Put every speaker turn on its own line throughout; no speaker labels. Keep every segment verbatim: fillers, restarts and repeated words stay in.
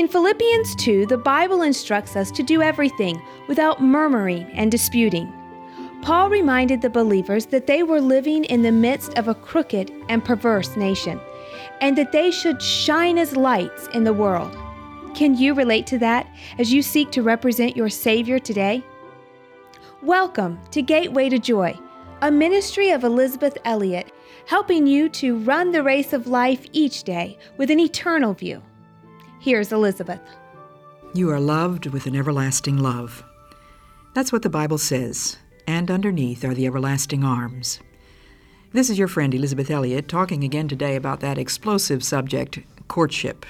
In Philippians two, the Bible instructs us to do everything without murmuring and disputing. Paul reminded the believers that they were living in the midst of a crooked and perverse nation, and that they should shine as lights in the world. Can you relate to that as you seek to represent your Savior today? Welcome to Gateway to Joy, a ministry of Elizabeth Elliot, helping you to run the race of life each day with an eternal view. Here's Elizabeth.
You are loved with an everlasting love. That's what the Bible says, and underneath are the everlasting arms. This is your friend Elizabeth Elliot talking again today about that explosive subject, courtship.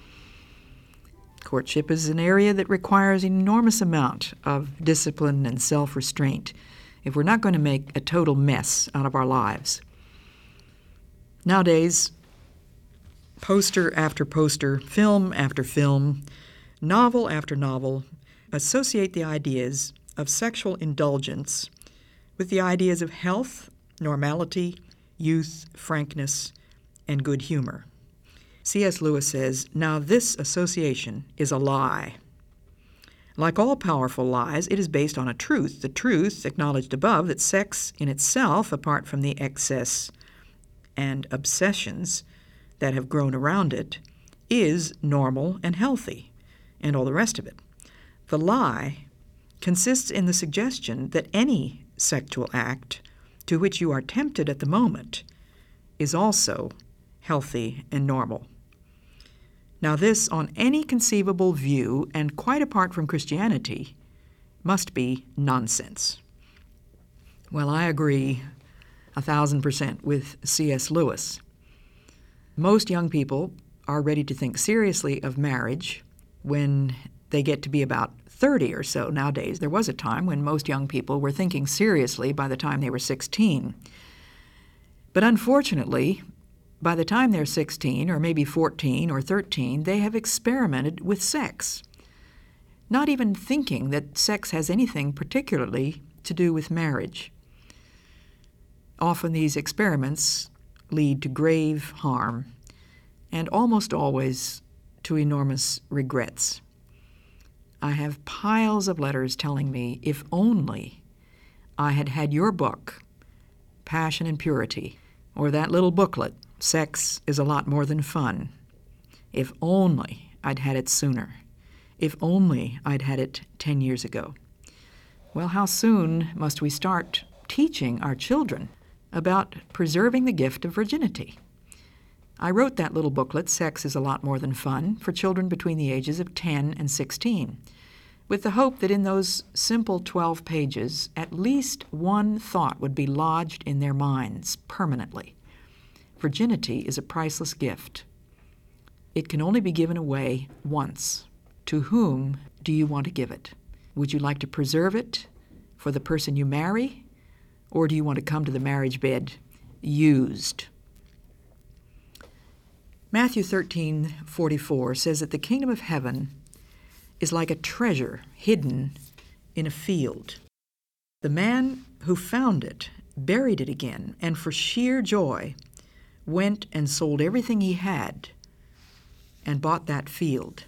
Courtship is an area that requires an enormous amount of discipline and self-restraint if we're not going to make a total mess out of our lives. Nowadays, poster after poster, film after film, novel after novel associate the ideas of sexual indulgence with the ideas of health, normality, youth, frankness, and good humor. C S Lewis says, "Now this association is a lie. Like all powerful lies, it is based on a truth, the truth acknowledged above that sex in itself, apart from the excess and obsessions that have grown around it, is normal and healthy, and all the rest of it. The lie consists in the suggestion that any sexual act to which you are tempted at the moment is also healthy and normal. Now this, on any conceivable view, and quite apart from Christianity, must be nonsense." Well, I agree a thousand percent with C S Lewis. Most young people are ready to think seriously of marriage when they get to be about thirty or so nowadays. There was a time when most young people were thinking seriously by the time they were sixteen. But unfortunately, by the time they're sixteen or maybe fourteen or thirteen, they have experimented with sex, not even thinking that sex has anything particularly to do with marriage. Often these experiments lead to grave harm and almost always to enormous regrets. I have piles of letters telling me, if only I had had your book, Passion and Purity, or that little booklet, Sex is a Lot More Than Fun. If only I'd had it sooner. If only I'd had it ten years ago. Well, how soon must we start teaching our children about preserving the gift of virginity? I wrote that little booklet, Sex is a Lot More Than Fun, for children between the ages of ten and sixteen, with the hope that in those simple twelve pages, at least one thought would be lodged in their minds permanently. Virginity is a priceless gift. It can only be given away once. To whom do you want to give it? Would you like to preserve it for the person you marry, or do you want to come to the marriage bed used? Matthew thirteen forty-four says that the kingdom of heaven is like a treasure hidden in a field. The man who found it buried it again, and for sheer joy went and sold everything he had and bought that field.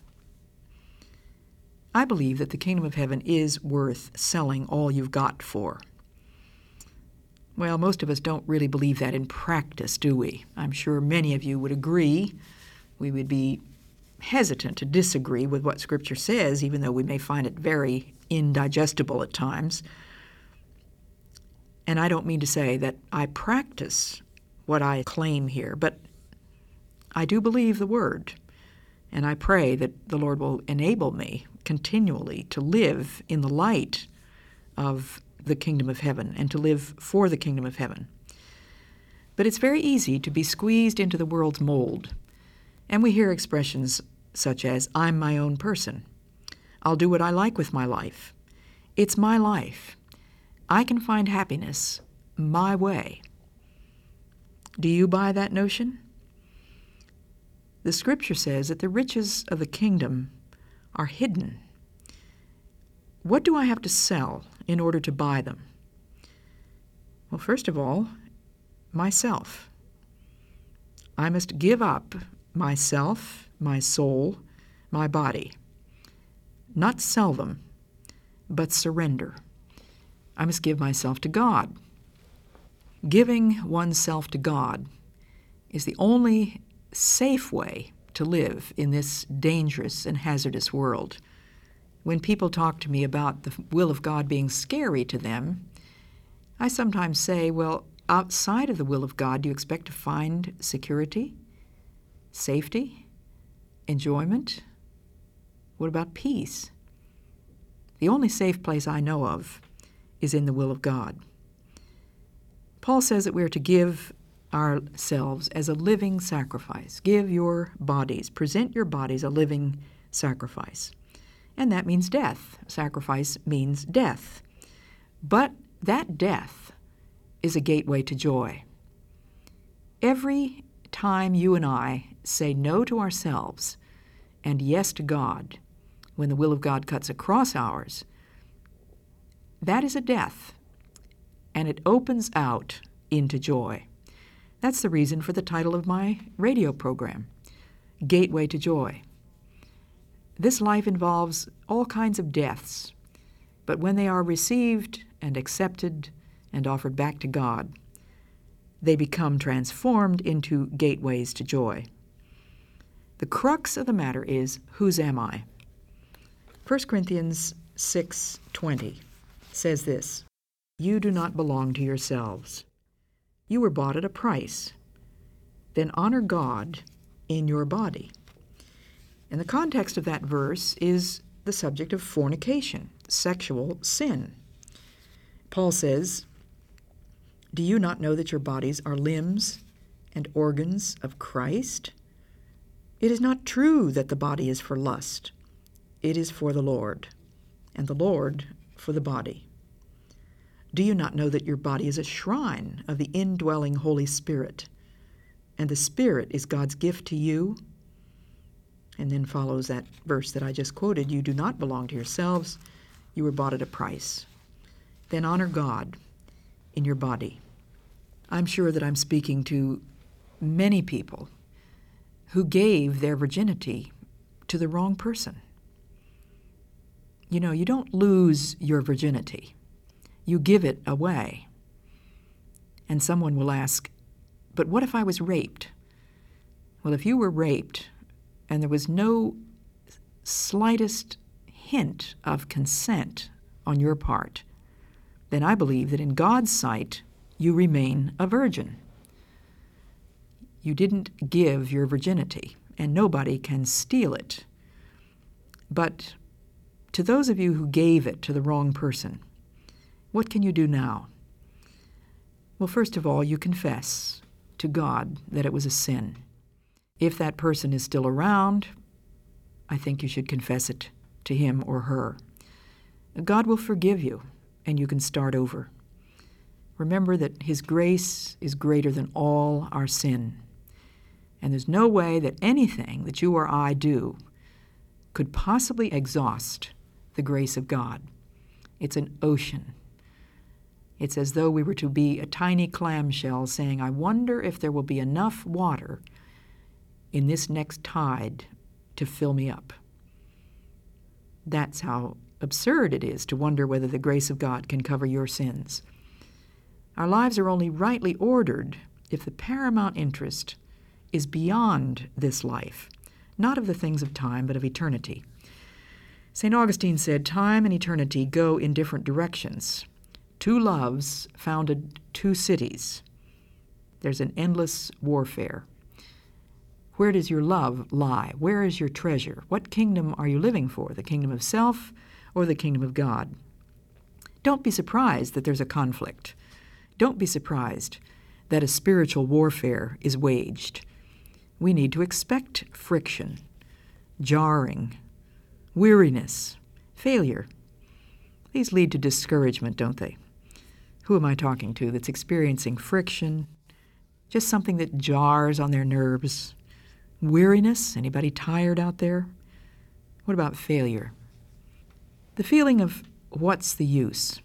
I believe that the kingdom of heaven is worth selling all you've got for. Well, most of us don't really believe that in practice, do we? I'm sure many of you would agree. We would be hesitant to disagree with what Scripture says, even though we may find it very indigestible at times. And I don't mean to say that I practice what I claim here, but I do believe the Word, and I pray that the Lord will enable me continually to live in the light of the kingdom of heaven and to live for the kingdom of heaven. But it's very easy to be squeezed into the world's mold, and we hear expressions such as, "I'm my own person. I'll do what I like with my life. It's my life. I can find happiness my way." Do you buy that notion? The Scripture says that the riches of the kingdom are hidden. What do I have to sell in order to buy them? Well, first of all, myself. I must give up myself, my soul, my body. Not sell them, but surrender. I must give myself to God. Giving oneself to God is the only safe way to live in this dangerous and hazardous world. When people talk to me about the will of God being scary to them, I sometimes say, well, outside of the will of God, do you expect to find security, safety, enjoyment? What about peace? The only safe place I know of is in the will of God. Paul says that we are to give ourselves as a living sacrifice. Give your bodies, present your bodies a living sacrifice. And that means death. Sacrifice means death. But that death is a gateway to joy. Every time you and I say no to ourselves and yes to God, when the will of God cuts across ours, that is a death, and it opens out into joy. That's the reason for the title of my radio program, Gateway to Joy. This life involves all kinds of deaths, but when they are received and accepted and offered back to God, they become transformed into gateways to joy. The crux of the matter is, whose am I? First Corinthians six twenty says this, "You do not belong to yourselves. You were bought at a price. Then honor God in your body." And the context of that verse is the subject of fornication, sexual sin. Paul says, "Do you not know that your bodies are limbs and organs of Christ? It is not true that the body is for lust. It is for the Lord, and the Lord for the body. Do you not know that your body is a shrine of the indwelling Holy Spirit, and the Spirit is God's gift to you?" And then follows that verse that I just quoted, "You do not belong to yourselves. You were bought at a price. Then honor God in your body." I'm sure that I'm speaking to many people who gave their virginity to the wrong person. You know, you don't lose your virginity. You give it away. And someone will ask, but what if I was raped? Well, if you were raped and there was no slightest hint of consent on your part, then I believe that in God's sight, you remain a virgin. You didn't give your virginity, and nobody can steal it. But to those of you who gave it to the wrong person, what can you do now? Well, first of all, you confess to God that it was a sin. If that person is still around, I think you should confess it to him or her. God will forgive you, and you can start over. Remember that His grace is greater than all our sin, and there's no way that anything that you or I do could possibly exhaust the grace of God. It's an ocean. It's as though we were to be a tiny clamshell saying, I wonder if there will be enough water in this next tide to fill me up. That's how absurd it is to wonder whether the grace of God can cover your sins. Our lives are only rightly ordered if the paramount interest is beyond this life, not of the things of time, but of eternity. Saint Augustine said, time and eternity go in different directions. Two loves founded two cities. There's an endless warfare. Where does your love lie? Where is your treasure? What kingdom are you living for, the kingdom of self or the kingdom of God? Don't be surprised that there's a conflict. Don't be surprised that a spiritual warfare is waged. We need to expect friction, jarring, weariness, failure. These lead to discouragement, don't they? Who am I talking to that's experiencing friction, just something that jars on their nerves? Weariness? Anybody tired out there? What about failure? The feeling of what's the use?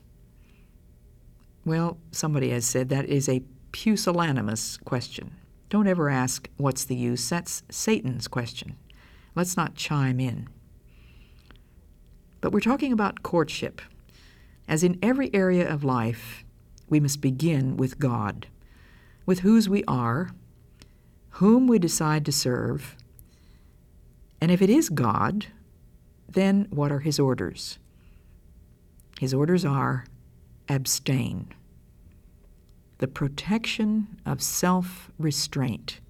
Well, somebody has said that is a pusillanimous question. Don't ever ask, what's the use? That's Satan's question. Let's not chime in. But we're talking about courtship. As in every area of life, we must begin with God, with whose we are, whom we decide to serve, and if it is God, then what are his orders? His orders are abstain. The protection of self-restraint.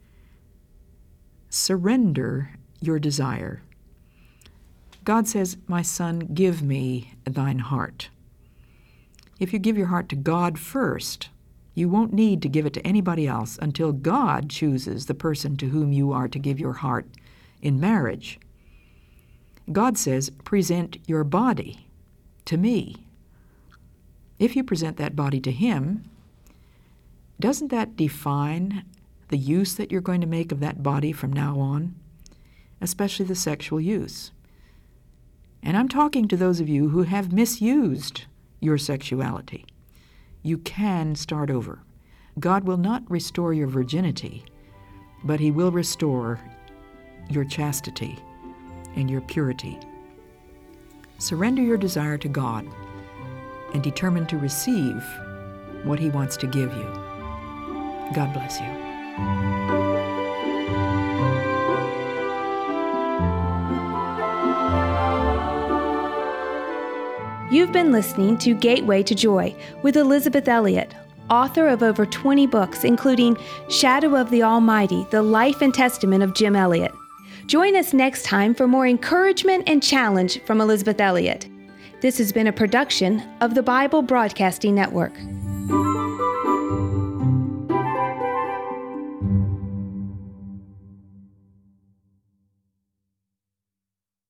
Surrender your desire. God says, "My son, give me thine heart." If you give your heart to God first, you won't need to give it to anybody else until God chooses the person to whom you are to give your heart in marriage. God says, "Present your body to me." If you present that body to him, doesn't that define the use that you're going to make of that body from now on, especially the sexual use? And I'm talking to those of you who have misused your sexuality. You can start over. God will not restore your virginity, but he will restore your chastity and your purity. Surrender your desire to God and determine to receive what he wants to give you. God bless you.
You've been listening to Gateway to Joy with Elisabeth Elliot, author of over twenty books, including Shadow of the Almighty, The Life and Testament of Jim Elliot. Join us next time for more encouragement and challenge from Elisabeth Elliot. This has been a production of the Bible Broadcasting Network.